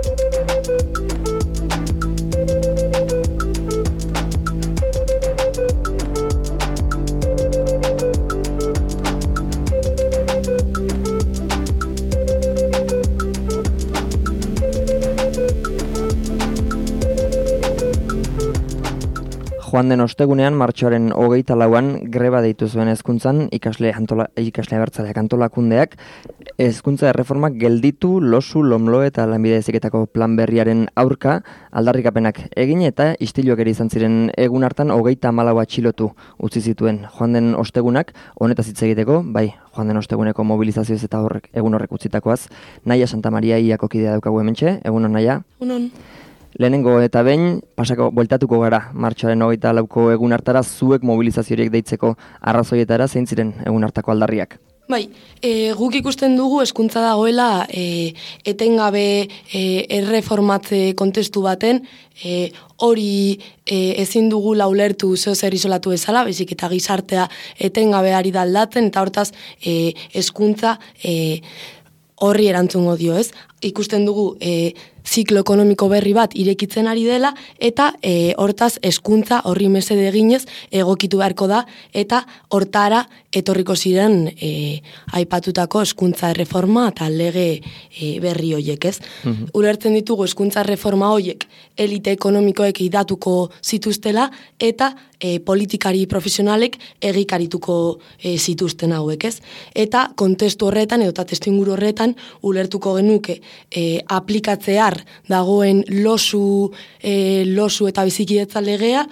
Joan den ostegunean, martxoaren 24an greba deitu zuen hezkuntzan ikasle abertzaleak antolakundeak hezkuntza erreformak gelditu, losu, lomlo eta lanbide heziketako plan berriaren aurka aldarrikapenak egin eta istiluak ere izan ziren egun hartan 34 atxilotu utzi zituen. Joan den ostegunak honetaz hitz egiteko, bai, joan den osteguneko mobilizazioez eta egun horrek utzitakoaz, Naia Santamaria iako kidea daukagu hementxe, egunon Naia? Egunon. Lehenengo eta behin, bueltatuko gara, martxoaren 24ko egun hartara zuek mobilizaziorik deitzeko arrazoietara zein ziren egun hartako aldarriak. Bai, guk ikusten dugu hezkuntza dagoela etengabe erreformatze kontestu baten, hori ezin dugu ulertu zer isolatu bezala, baizik eta gizartea etengabe ari da aldatzen, eta hortaz hezkuntza horri erantzungo dio, ez? Ikusten dugu ziklo ekonomiko berri bat irekitzen ari dela, eta hortaz hezkuntza horri mesede eginez egokitu beharko da, eta hortara etorriko ziren aipatutako hezkuntza erreforma eta lege berri hoiek, ez? Ulertzen ditugu hezkuntza erreforma hoiek elite ekonomikoek idatuko zituztela, eta politikari profesionalek egikarituko zituzten hauek, ez? Eta kontestu horretan, edo testuinguru horretan, ulertuko genuke aplikatzear dagoen losu eta bizikidetza legea,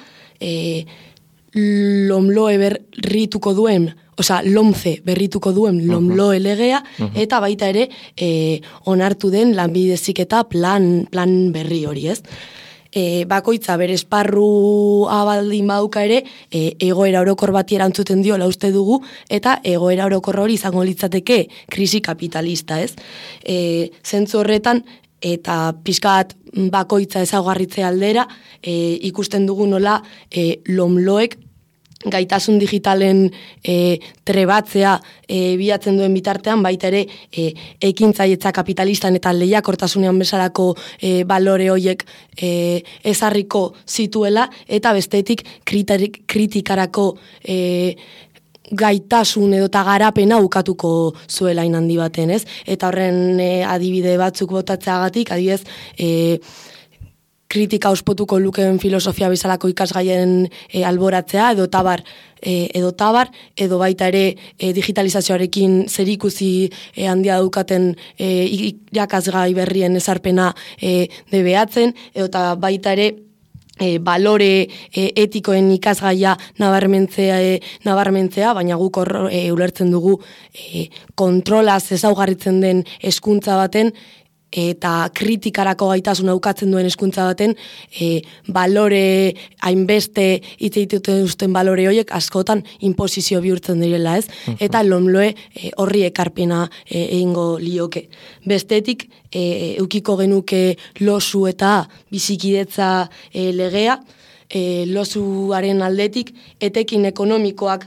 LOMLOE berrituko duen, LOMCE berrituko duen LOMLOE legea, eta baita ere onartu den lanbide heziketa plan berri hori, ez? Bakoitza bere esparru baldin baduka ere egoera orokor bati erantzuten diola uste dugu, eta egoera orokor hori izango litzateke krisi kapitalista, ez? Zentzu horretan eta pixkat bakoitza ezaugarritze aldera ikusten dugu nola LOMLOek gaitasun digitalen trebatzea bilatzen duen bitartean, baita ere ekintzailetza kapitalistan eta lehiakortasunean bezalako balore horiek ezarriko zituela, eta bestetik kritikarako gaitasun edo eta garapena ukatuko zuela handi baten, ez? Eta horren adibide batzuk botatzeagatik, adibidez, kritika ospotuko lukeen filosofia bezalako ikasgaien alboratzea, edo tabar, edo baita ere digitalizazioarekin zerikusi handia daukaten irakasgai berrien ezarpena debeatzen, edo baita ere balore etikoen ikasgaia nabarmentzea, baina guk ulertzen dugu kontrolaz ezaugarritzen den hezkuntza baten, eta kritikarako gaitasuna ukatzen duen hezkuntza baten, balore hainbeste hitz egiten duten balore horiek askotan inposizio bihurtzen direla, ez? Eta LOMLOE horri ekarpena egingo lioke. Bestetik, eukiko genuke losu eta bizikidetza legea, losuaren aldetik, etekin ekonomikoak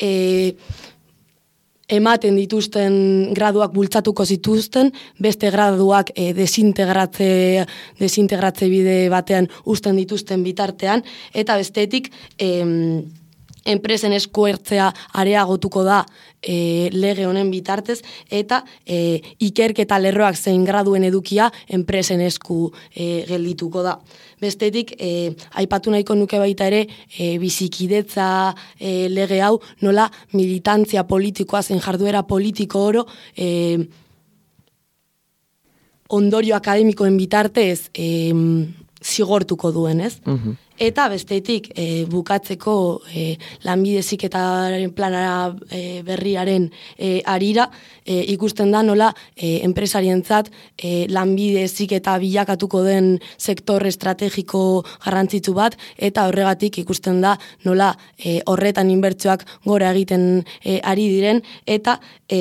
ematen dituzten graduak bultzatuko zituzten, beste graduak desintegratze bide batean uzten dituzten bitartean, eta bestetik enpresen esku hartzea areagotuko da lege honen bitartez, eta ikerketa lerroak zein graduen edukia enpresen esku geldituko da. Bestetik, aipatu nahiko nuke baita ere, bizikidetza lege hau, nola militantzia politikoa zein jarduera politiko oro, ondorio akademikoen bitartez zigortuko duen, ez? Eta bestetik, bukatzeko lanbide heziketaren planara berriaren arira, ikusten da nola enpresarientzat lanbide heziketa bilakatuko den sektor estrategiko garrantzitsu bat, eta horregatik ikusten da nola horretan inbertsioak gora egiten ari diren, eta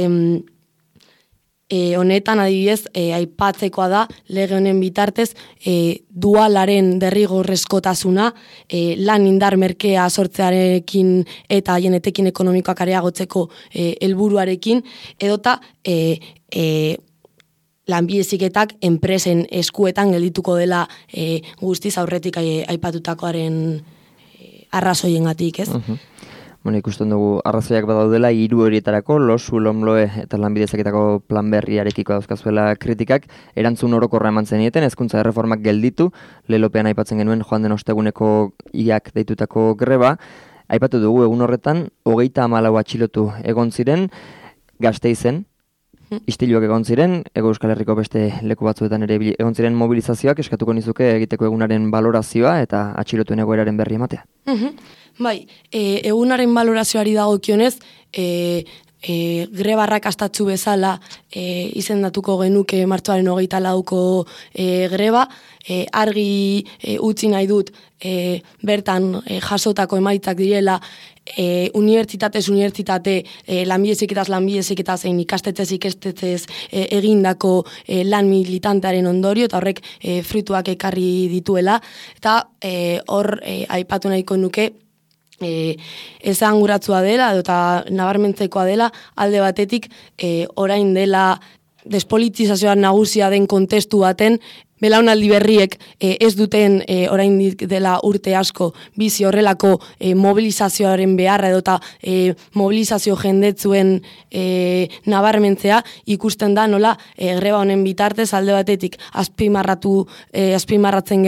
honetan adibidez aipatzekoa da lege honen bitartez dualaren derrigorrezkotasuna lan indar merkea sortzearekin eta haien etekin ekonomikoak areagotzeko helburuarekin, edota lanbide heziketak enpresen eskuetan geldituko dela guztiz aurretik aipatutakoaren arrazoiengatik, ez? Bueno, ikusten dugu arrazoiak badaudela 3 horietarako, LOSU, LOMLOE eta lanbide heziketako plan berriarekiko dauzkazuela kritikak, erantzun orokorra eman zenieten, hezkuntza erreformak gelditu, lelopean aipatzen genuen joan den osteguneko iak deitutako greba. Aipatu dugu egun horretan, 34 atxilotu egon ziren, Gasteizen, istiluak egon ziren, Hego Euskal Herriko beste leku batzuetan ere egon ziren mobilizazioak, eskatuko nizuke egiteko egunaren balorazioa eta atxilotuen egoeraren berri ematea. Bai, egunaren balorazioari dagokionez, grebarrak astatzu bezala izendatuko genuke martxoaren 24ko greba, argi utzi nahi dut bertan jasotako emaitzak direla unibertsitatez lanbide heziketaz zein ikastetxez egindako lan militantearen ondorio eta horrek fruituak ekarri dituela eta hor aipatu nahiko nuke ezanguratzua dela eta nabarmentzekoa dela alde batetik orain dela despolitizazioa nagusia den kontestu baten belaunaldi berriek ez duten oraindik dela urte asko bizi horrelako mobilizazioaren beharra edota mobilizazio jendetzuen nabarmentzea ikusten da nola greba honen bitartez alde batetik azpimarratzen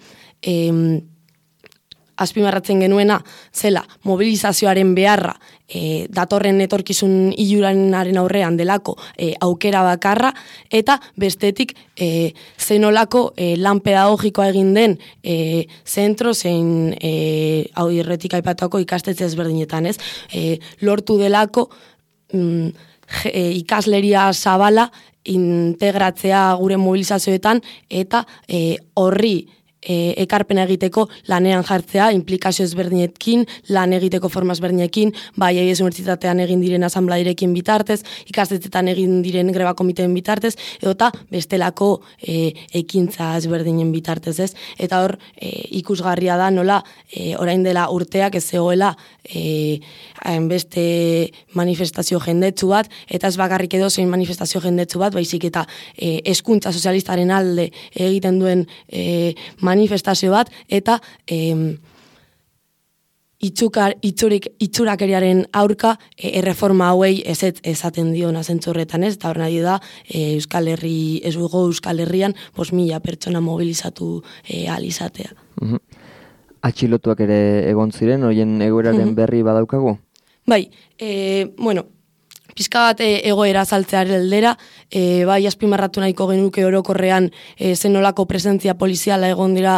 genuena zela mobilizazioaren beharra datorren etorkizun iluranaren aurrean delako aukera bakarra eta bestetik zenolako lan pedagogikoa egin den zentro zein hau irretik aipatuako ikastetxe ezberdinetan, ez? Lortu delako ikasleria zabala integratzea gure mobilizazioetan eta horri ekarpena egiteko lanean jartzea, implikazio ezberdinekin, lan egiteko forma ezberdinekin, bai unibertsitatean egin diren asanbladirekin bitartez, ikastetxetan egin diren greba komiteen bitartez, edota bestelako ekintza ezberdinen bitartez, ez? Eta hor ikusgarria da nola orain dela urteak ez zegoela hainbeste manifestazio jendetsu bat, eta ez bakarrik edo zein manifestazio jendetsu bat, baizik eta hezkuntza sozialistaren alde egiten duen manifestazio bat, eta itxurakeriaren aurka erreforma hauei esaten diona zentzu horretan, ez? Eta hor nahi da Euskal Herrian 5.000 pertsona mobilizatu ahal izatea. Atxilotuak ere egon ziren, horien egoeraren berri badaukagu? Bai, pizka bat egoera saltzearen aldera, bai azpimarratu nahiko genuke orokorrean zenolako presentzia poliziala egon dira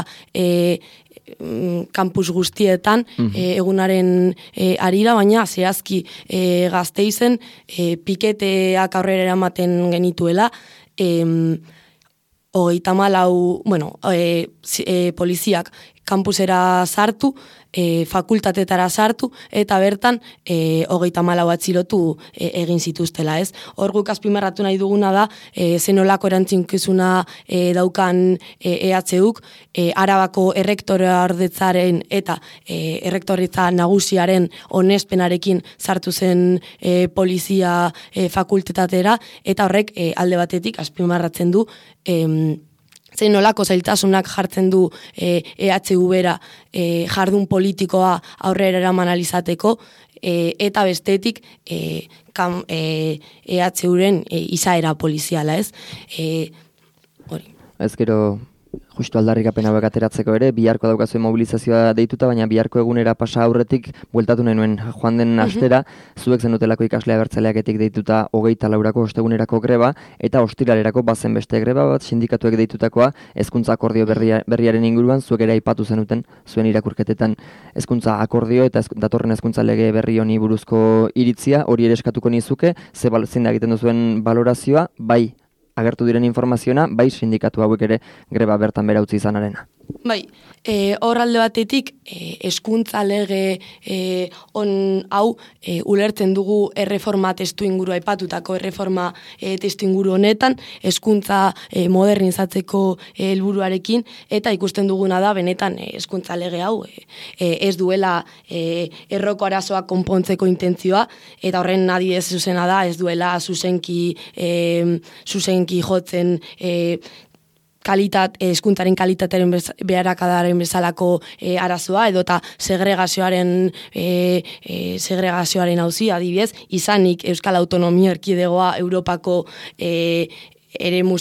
kampus guztietan egunaren arira, baina zehazki Gasteizen piketeak aurrera eramaten genituela, 34 poliziak kampusera sartu, fakultatetara sartu, eta bertan 34 atxilotu egin zituztela, ez? Hor guk azpimarratu nahi duguna da, zenolako erantzunkizuna daukan EHUk, Arabako errektoreordetzaren eta errektoretza nagusiaren onespenarekin sartu zen polizia fakultatetera, eta horrek alde batetik azpimarratzen du zein nolako zailtasunak jartzen du EHU-bera jardun politikoa aurrera eraman alizateko, eta bestetik EHU-ren izaera poliziala, ez? Ez gero, justu aldarrikapena hauek ateratzeko ere, biharko daukazuen mobilizazioa deituta, baina biharko egunera pasa aurretik bueltatu nuen joan den astera, zuek zenutelako ikaslea abertzaleaketik deituta 24ko ostegunerako greba, eta ostiralerako bazen beste greba bat, sindikatuek deitutakoa, hezkuntza akordio berriaren inguruan, zuek ere aipatu zenuten, zuen irakurketetan hezkuntza akordio eta datorren hezkuntza lege berri honi buruzko iritzia, hori ere eskatuko nizuke, zein da egiten duzuen balorazioa, bai agertu diren informazioa, bai sindikatu hauek ere greba bertan bera utzi izanarena. Bai, hor alde batetik, hezkuntza lege hau ulertzen dugu erreforma testu inguru aipatutako erreforma testu inguru honetan, hezkuntza modernizatzeko helburuarekin, eta ikusten duguna da, benetan hezkuntza lege hau ez duela erroko arazoak konpontzeko intentzioa, eta horren adibidez zuzena da, ez duela zuzenki jotzen hezkuntzaren kalitatearen beharakadaren bezalako arazoa, edota segregazioaren auzia, adibidez, izanik Euskal Autonomia Erkidegoa Europako eremu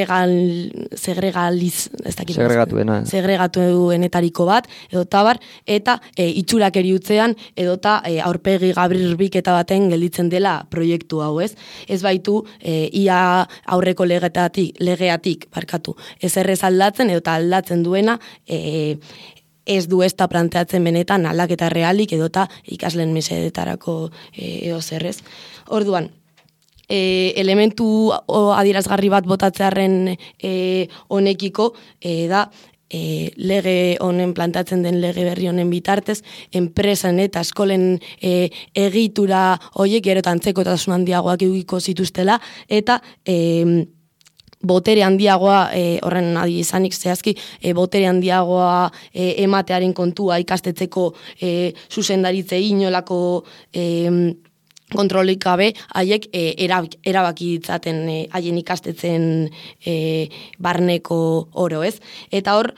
segregatuenetariko bat, edota bar, eta itxurak eriutzean, edota aurpegi gabrirbiketa baten gelditzen dela proiektu hau, ez? Ez baitu ia aurreko legeatik, ez errez aldatzen, edota aldatzen duena, ez du ez da planteatzen benetan aldaketa realik, edota ikasleen mesedetarako zerrez. Orduan, elementu adierazgarri bat botatzearen honekiko da lege honen plantatzen den lege berri honen bitartez, enpresan eta eskolen egitura horiek gero eta antzekotasun handiagoak edukiko zituztela, eta botere handiagoa, horren adi izanik zehazki, botere handiagoa ematearen kontua ikastetxeko zuzendaritzei inolako kontrolik gabe, haiek erabaki ditzaten haien ikastetzen barneko oro, ez? Eta hor,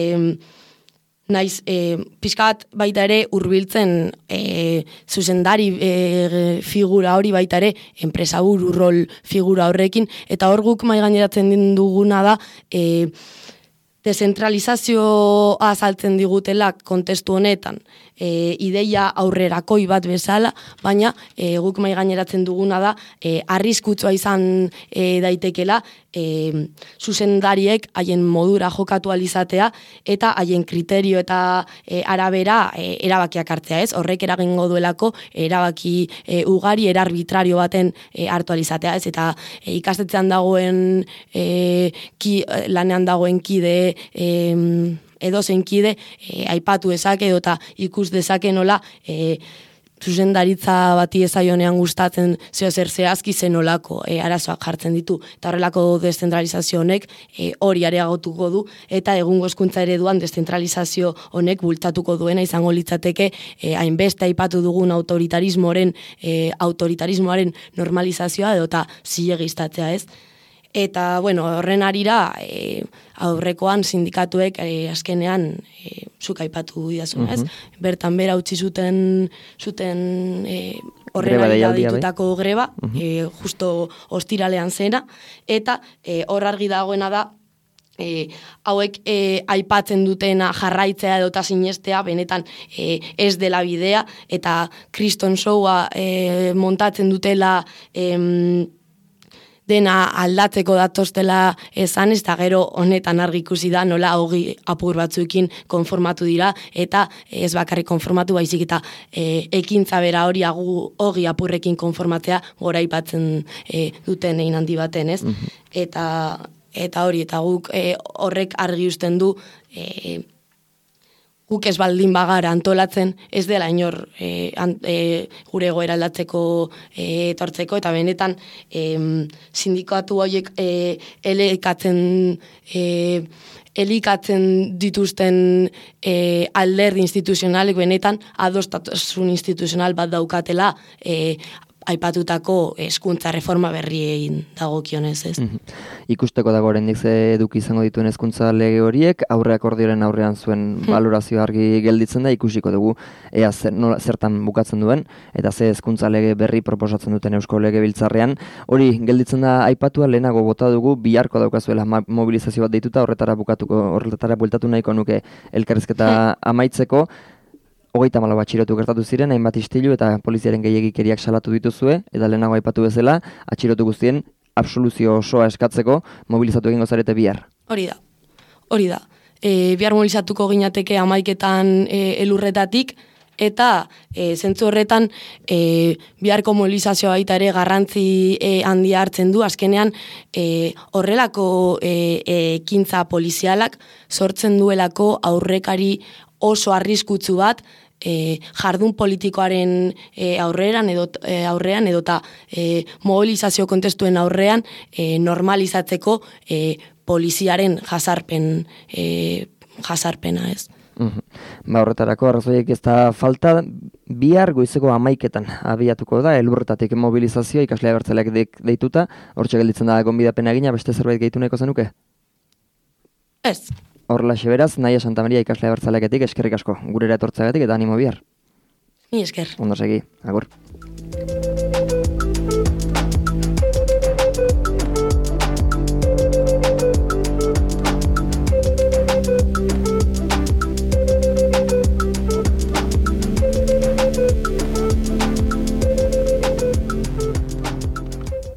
naiz, pixka bat baita ere hurbiltzen zuzendari figura hori baita ere enpresaburu rol figura horrekin, eta hor guk mahai gaineratzen duguna da, dezentralizazioa azaltzen digutela kontestu honetan, ideia aurrerakoi bat bezala, baina guk mahai gaineratzen duguna da, arriskutsua izan daitekela, zuzendariek haien modura jokatu alizatea, eta haien kriterio eta arabera erabakiak hartzea, ez? Horrek eragingo duelako erabaki ugari arbitrario baten hartu alizatea, ez? Eta ikastetxean dagoen lanean dagoen kide edozein kide aipatu dezake edota ikus dezake nola zuzendaritza bati ezaionean gustatzen zer zehazki zenolako arazoak jartzen ditu. Eta horrelako deszentralizazio honek hori areagotuko du, eta egungo hezkuntza ereduan deszentralizazio honek bultzatuko duena izango litzateke hainbeste aipatu dugun autoritarismoaren normalizazioa edota zilegiztatzea, ez? Eta, bueno, horren arira, aurrekoan sindikatuek azkenean zuk aipatu didazun, ez? Bertan bera utzi zuten horren arira ditutako greba, justo ostiralean zena, eta hor argi dagoena da, hauek aipatzen dutena jarraitzea edota sinestea benetan ez dela bidea, eta kriston showa montatzen dutela dena aldatzeko datoztela esan, eta gero honetan argi ikusi da nola hogi apur batzuekin konformatu dira, eta ez bakarrik konformatu baizik eta ekintza bera hori hogi apurrekin konformatzea gora aipatzen duten egin handi baten, ez? Eta hori, eta guk horrek argi uzten du guk ez baldin bagara antolatzen, ez dela inor gure egoera aldatzeko etortzeko, eta benetan sindikatu horiek elikatzen dituzten alderdi instituzionalek benetan adostasun instituzional bat daukatela aipatutako hezkuntza reforma berriein dagokionez, ez? Ikusteko dago oraindik ze eduki izango dituen hezkuntza lege horiek, aurre akordioaren aurrean zuen balorazio argi gelditzen da, ikusiko dugu ea zertan bukatzen duen, eta ze hezkuntza lege berri proposatzen duten Eusko Legebiltzarrean. Hori gelditzen da aipatua, lehenago bota dugu, biharko daukazuela mobilizazio bat deituta, horretara bueltatu nahiko nuke elkarrizketa amaitzeko. 34 atxilotu gertatu ziren, hainbat istilu eta poliziaren gehiegikeriak salatu dituzue, eta lehenago aipatu bezala, atxilotu guztien absoluzio osoa eskatzeko mobilizatu egingo zarete bihar. Hori da. Bihar mobilizatuko ginateke 11 elurretatik, eta zentzu horretan biharko mobilizazioa baita ere garrantzi handia hartzen du, azkenean horrelako ekintza polizialak sortzen duelako aurrekari oso arriskutsu bat jardun politikoaren aurrean edota mobilizazio kontestuen aurrean normalizatzeko poliziaren jazarpena, ez. Horretarako arrazoiek ez da falta, bihar goizeko 11etan abiatuko da, Elurretatik mobilizazioa ikasle abertzaleak deituta, hortxe gelditzen da gonbidapena egina, beste zerbait gehitu nahiko zenuke? Ez. Horrelaxe beraz, Naia Santamaria ikasle abertzaleaketik eskerrik asko, gurera etortzeagatik eta animo bihar. Ni esker. Ondo segi, agur.